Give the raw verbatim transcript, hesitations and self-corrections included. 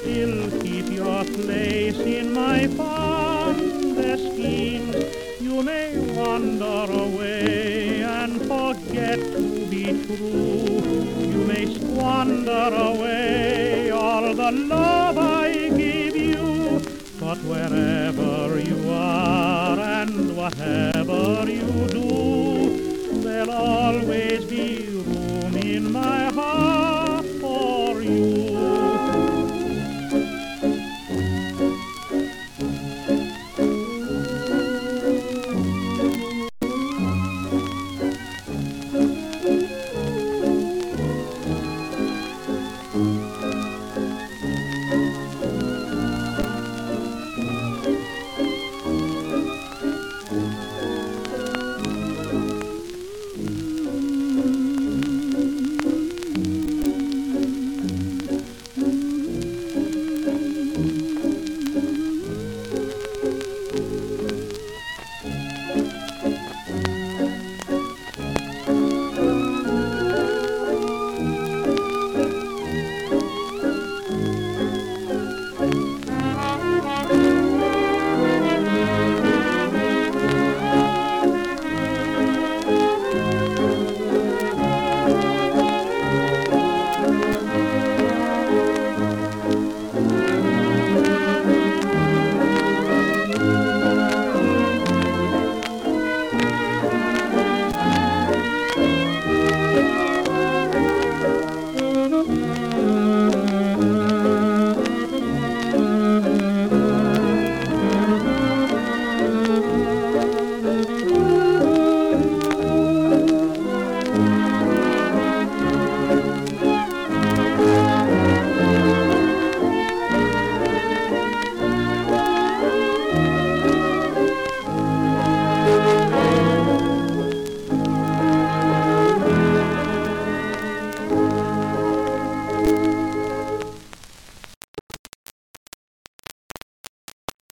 still keep your place in my fondest schemes. You may wander away and forget to be true. You may squander away all the love I give you. But wherever you are and whatever you do, there'll always be